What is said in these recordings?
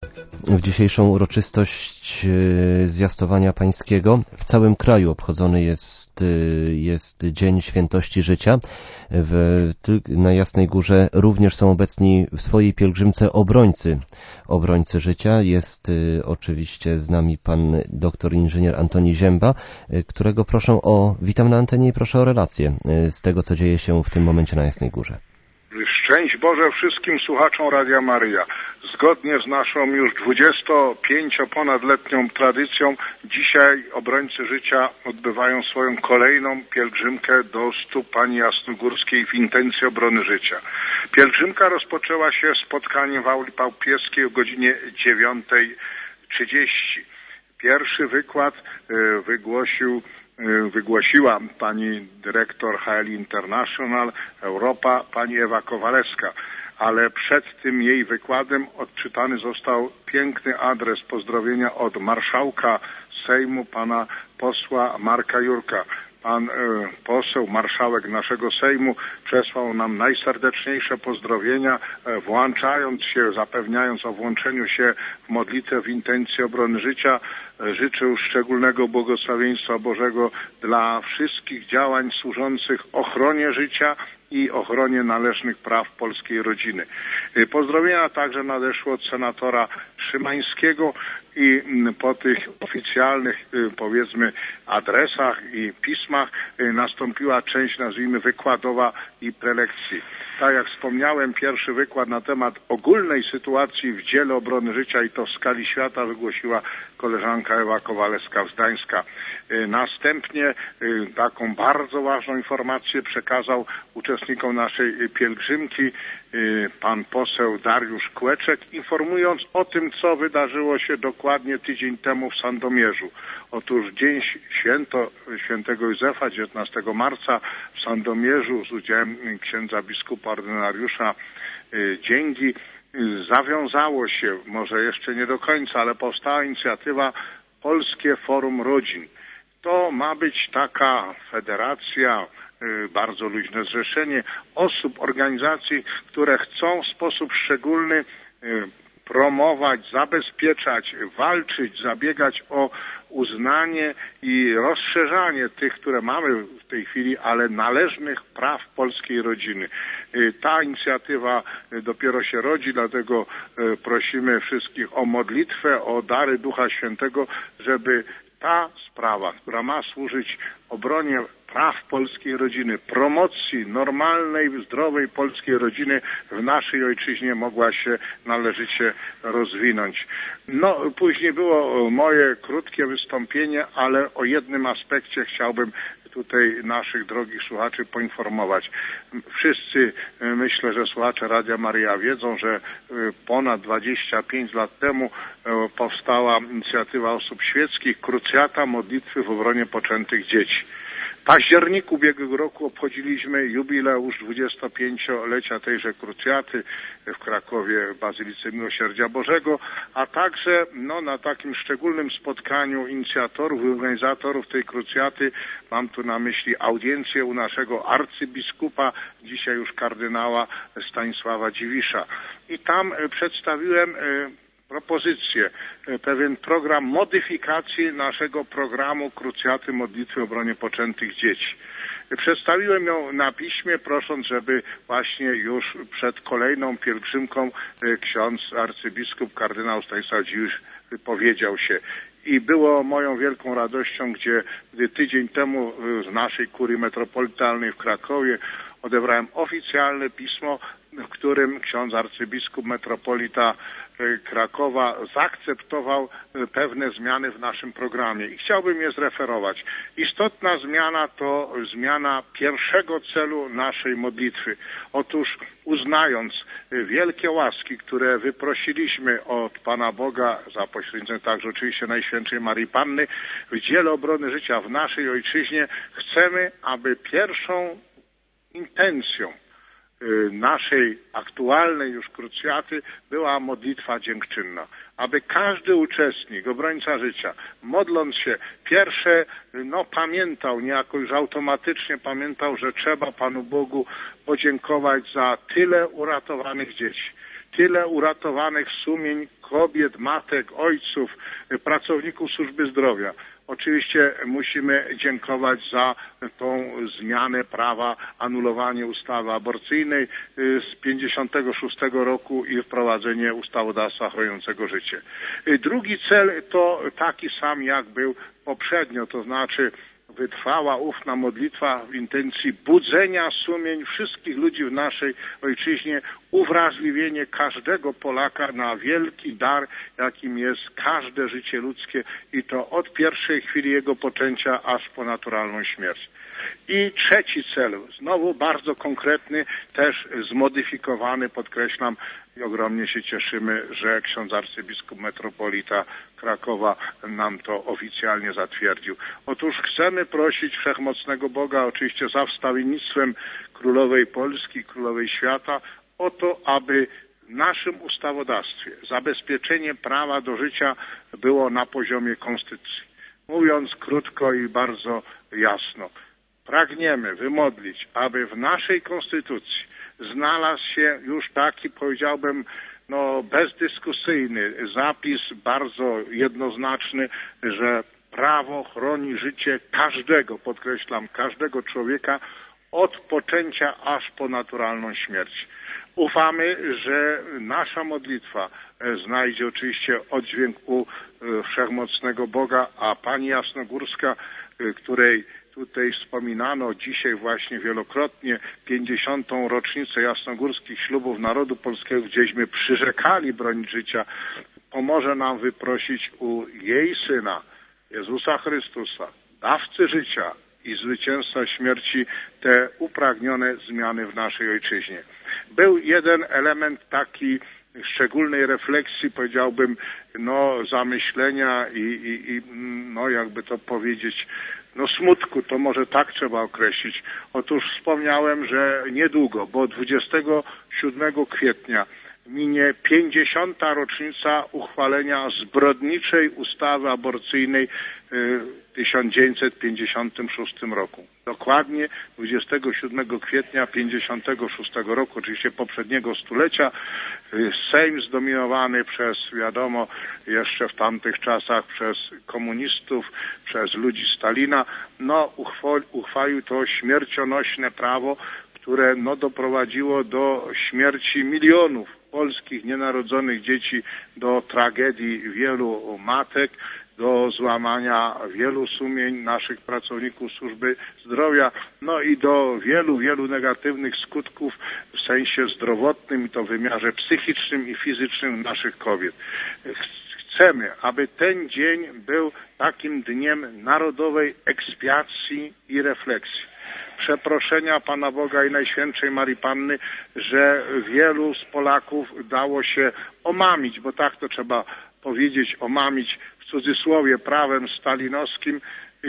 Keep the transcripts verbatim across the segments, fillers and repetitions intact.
W dzisiejszą uroczystość zwiastowania pańskiego w całym kraju obchodzony jest, jest Dzień Świętości Życia. W, na Jasnej Górze również są obecni w swojej pielgrzymce obrońcy, obrońcy życia. Jest oczywiście z nami pan doktor inżynier Antoni Zięba, którego proszę o, witam na antenie i proszę o relację z tego, co dzieje się w tym momencie na Jasnej Górze. Szczęść Boże wszystkim słuchaczom Radia Maryja. Zgodnie z naszą już dwudziestopięcioponadletnią tradycją, dzisiaj obrońcy życia odbywają swoją kolejną pielgrzymkę do stóp Pani Jasnogórskiej w intencji obrony życia. Pielgrzymka rozpoczęła się spotkaniem w auli papieskiej o godzinie dziewiątej trzydzieści. Pierwszy wykład wygłosił wygłosiła pani dyrektor H L International Europa, pani Ewa Kowalewska, ale przed tym jej wykładem odczytany został piękny adres pozdrowienia od marszałka Sejmu, pana posła Marka Jurka. Pan y, poseł, marszałek naszego Sejmu przesłał nam najserdeczniejsze pozdrowienia, y, włączając się, zapewniając o włączeniu się w modlitwę w intencji obrony życia. Y, życzył szczególnego błogosławieństwa Bożego dla wszystkich działań służących ochronie życia i ochronie należnych praw polskiej rodziny. Y, pozdrowienia także nadeszły od senatora Szymańskiego i po tych oficjalnych, powiedzmy, adresach i pismach nastąpiła część, nazwijmy, wykładowa i prelekcji. Tak jak wspomniałem, pierwszy wykład na temat ogólnej sytuacji w dziele obrony życia i to w skali świata wygłosiła koleżanka Ewa Kowalewska z Gdańska. Następnie taką bardzo ważną informację przekazał uczestnikom naszej pielgrzymki pan poseł Dariusz Kłeczek, informując o tym, co wydarzyło się dokładnie tydzień temu w Sandomierzu. Otóż dzień święto świętego Józefa, dziewiętnastego marca w Sandomierzu z udziałem księdza biskupa ordynariusza Dzięgi zawiązało się, może jeszcze nie do końca, ale powstała inicjatywa Polskie Forum Rodzin. To ma być taka federacja, bardzo luźne zrzeszenie osób, organizacji, które chcą w sposób szczególny promować, zabezpieczać, walczyć, zabiegać o uznanie i rozszerzanie tych, które mamy w tej chwili, ale należnych praw polskiej rodziny. Ta inicjatywa dopiero się rodzi, dlatego prosimy wszystkich o modlitwę, o dary Ducha Świętego, żeby ta sprawa, która ma służyć obronie praw polskiej rodziny, promocji normalnej, zdrowej polskiej rodziny w naszej ojczyźnie mogła się należycie rozwinąć. No, później było moje krótkie wystąpienie, ale o jednym aspekcie chciałbym tutaj naszych drogich słuchaczy poinformować. Wszyscy, myślę, że słuchacze Radia Maryja wiedzą, że ponad dwadzieścia pięć lat temu powstała inicjatywa osób świeckich Krucjata Modlitwy w obronie poczętych dzieci. W październiku ubiegłego roku obchodziliśmy jubileusz dwudziestopięciolecia tejże krucjaty w Krakowie w Bazylice Miłosierdzia Bożego, a także no, na takim szczególnym spotkaniu inicjatorów i organizatorów tej krucjaty, mam tu na myśli audiencję u naszego arcybiskupa, dzisiaj już kardynała Stanisława Dziwisza. I tam przedstawiłem propozycję, pewien program modyfikacji naszego programu Krucjaty Modlitwy w obronie poczętych dzieci. Przedstawiłem ją na piśmie, prosząc, żeby właśnie już przed kolejną pielgrzymką ksiądz arcybiskup kardynał Stanisław Dziwisz wypowiedział się. I było moją wielką radością, gdzie tydzień temu z naszej kurii metropolitalnej w Krakowie odebrałem oficjalne pismo, w którym ksiądz arcybiskup metropolita Krakowa zaakceptował pewne zmiany w naszym programie i chciałbym je zreferować. Istotna zmiana to zmiana pierwszego celu naszej modlitwy. Otóż uznając wielkie łaski, które wyprosiliśmy od Pana Boga za pośrednictwem także oczywiście Najświętszej Maryi Panny w dziele obrony życia w naszej ojczyźnie, chcemy, aby pierwszą intencją naszej aktualnej już krucjaty była modlitwa dziękczynna. Aby każdy uczestnik, obrońca życia, modląc się pierwsze, no pamiętał, niejako już automatycznie pamiętał, że trzeba Panu Bogu podziękować za tyle uratowanych dzieci, tyle uratowanych sumień kobiet, matek, ojców, pracowników służby zdrowia. Oczywiście musimy dziękować za tą zmianę prawa, anulowanie ustawy aborcyjnej z pięćdziesiątego szóstego roku i wprowadzenie ustawodawstwa chroniącego życie. Drugi cel to taki sam, jak był poprzednio, to znaczy wytrwała ufna modlitwa w intencji budzenia sumień wszystkich ludzi w naszej ojczyźnie, uwrażliwienie każdego Polaka na wielki dar, jakim jest każde życie ludzkie i to od pierwszej chwili jego poczęcia aż po naturalną śmierć. I trzeci cel, znowu bardzo konkretny, też zmodyfikowany, podkreślam, i ogromnie się cieszymy, że ksiądz arcybiskup metropolita Krakowa nam to oficjalnie zatwierdził. Otóż chcemy prosić Wszechmocnego Boga, oczywiście za wstawiennictwem Królowej Polski, Królowej Świata, o to, aby w naszym ustawodawstwie zabezpieczenie prawa do życia było na poziomie konstytucji. Mówiąc krótko i bardzo jasno, pragniemy wymodlić, aby w naszej konstytucji znalazł się już taki, powiedziałbym, no bezdyskusyjny zapis, bardzo jednoznaczny, że prawo chroni życie każdego, podkreślam, każdego człowieka od poczęcia aż po naturalną śmierć. Ufamy, że nasza modlitwa znajdzie oczywiście oddźwięk u Wszechmocnego Boga, a Pani Jasnogórska, której tutaj wspominano dzisiaj właśnie wielokrotnie pięćdziesiątą rocznicę jasnogórskich ślubów narodu polskiego, gdzieśmy przyrzekali bronić życia, pomoże nam wyprosić u jej Syna, Jezusa Chrystusa, dawcy życia i zwycięzca śmierci, te upragnione zmiany w naszej ojczyźnie. Był jeden element taki szczególnej refleksji, powiedziałbym, no zamyślenia i, i, i no jakby to powiedzieć, no smutku, to może tak trzeba określić. Otóż wspomniałem, że niedługo, bo dwudziestego siódmego kwietnia minie pięćdziesiąta rocznica uchwalenia zbrodniczej ustawy aborcyjnej w tysiąc dziewięćset pięćdziesiątym szóstym roku. Dokładnie dwudziestego siódmego kwietnia pięćdziesiątego szóstego roku, oczywiście poprzedniego stulecia, Sejm zdominowany przez, wiadomo, jeszcze w tamtych czasach przez komunistów, przez ludzi Stalina, no uchwalił to śmiercionośne prawo, które no doprowadziło do śmierci milionów polskich nienarodzonych dzieci, do tragedii wielu matek, do złamania wielu sumień naszych pracowników służby zdrowia, no i do wielu, wielu negatywnych skutków w sensie zdrowotnym i to w wymiarze psychicznym i fizycznym naszych kobiet. Chcemy, aby ten dzień był takim dniem narodowej ekspiacji i refleksji. Przeproszenia Pana Boga i Najświętszej Marii Panny, że wielu z Polaków dało się omamić, bo tak to trzeba powiedzieć, omamić w cudzysłowie prawem stalinowskim,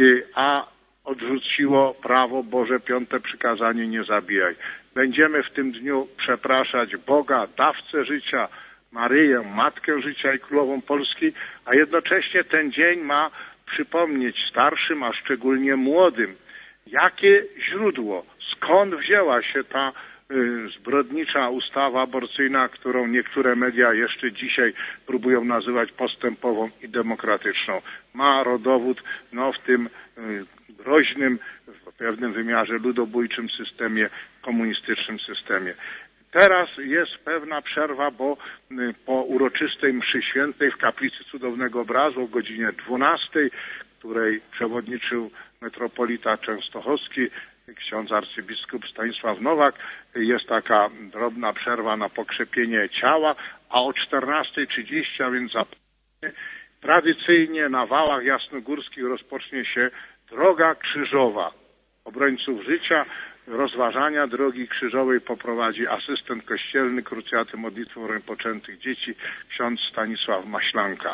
a odrzuciło prawo Boże, piąte przykazanie: nie zabijaj. Będziemy w tym dniu przepraszać Boga, dawcę życia, Maryję, Matkę Życia i Królową Polski, a jednocześnie ten dzień ma przypomnieć starszym, a szczególnie młodym, jakie źródło, skąd wzięła się ta y, zbrodnicza ustawa aborcyjna, którą niektóre media jeszcze dzisiaj próbują nazywać postępową i demokratyczną. Ma rodowód no, w tym y, groźnym, w pewnym wymiarze ludobójczym systemie, komunistycznym systemie. Teraz jest pewna przerwa, bo y, po uroczystej mszy świętej w kaplicy Cudownego Obrazu o godzinie dwunastej, której przewodniczył metropolita częstochowski, ksiądz arcybiskup Stanisław Nowak, jest taka drobna przerwa na pokrzepienie ciała, a o czternasta trzydzieści, a więc tradycyjnie na Wałach Jasnogórskich rozpocznie się droga krzyżowa obrońców życia. Rozważania drogi krzyżowej poprowadzi asystent kościelny Krucjaty Modlitwy Ofiar Poczętych Dzieci, ksiądz Stanisław Maślanka.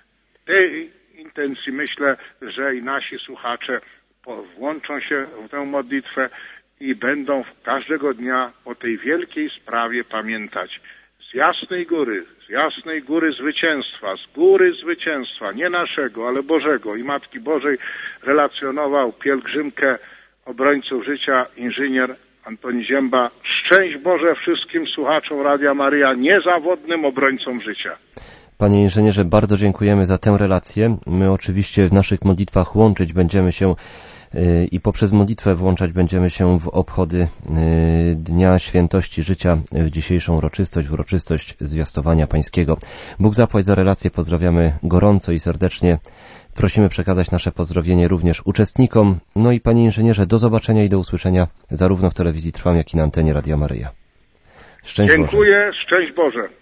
Tej intencji myślę, że i nasi słuchacze włączą się w tę modlitwę i będą każdego dnia o tej wielkiej sprawie pamiętać. Z jasnej góry, z jasnej góry zwycięstwa, z góry zwycięstwa, nie naszego, ale Bożego i Matki Bożej, relacjonował pielgrzymkę obrońców życia inżynier Antoni Zięba. Szczęść Boże wszystkim słuchaczom Radia Maryja, niezawodnym obrońcom życia. Panie inżynierze, bardzo dziękujemy za tę relację. My oczywiście w naszych modlitwach łączyć będziemy się i poprzez modlitwę włączać będziemy się w obchody Dnia Świętości Życia, w dzisiejszą uroczystość, w uroczystość Zwiastowania Pańskiego. Bóg zapłać za relację, pozdrawiamy gorąco i serdecznie. Prosimy przekazać nasze pozdrowienie również uczestnikom. No i Panie inżynierze, do zobaczenia i do usłyszenia zarówno w telewizji Trwam, jak i na antenie Radia Maryja. Szczęść Dziękuję, Boże. szczęść Boże.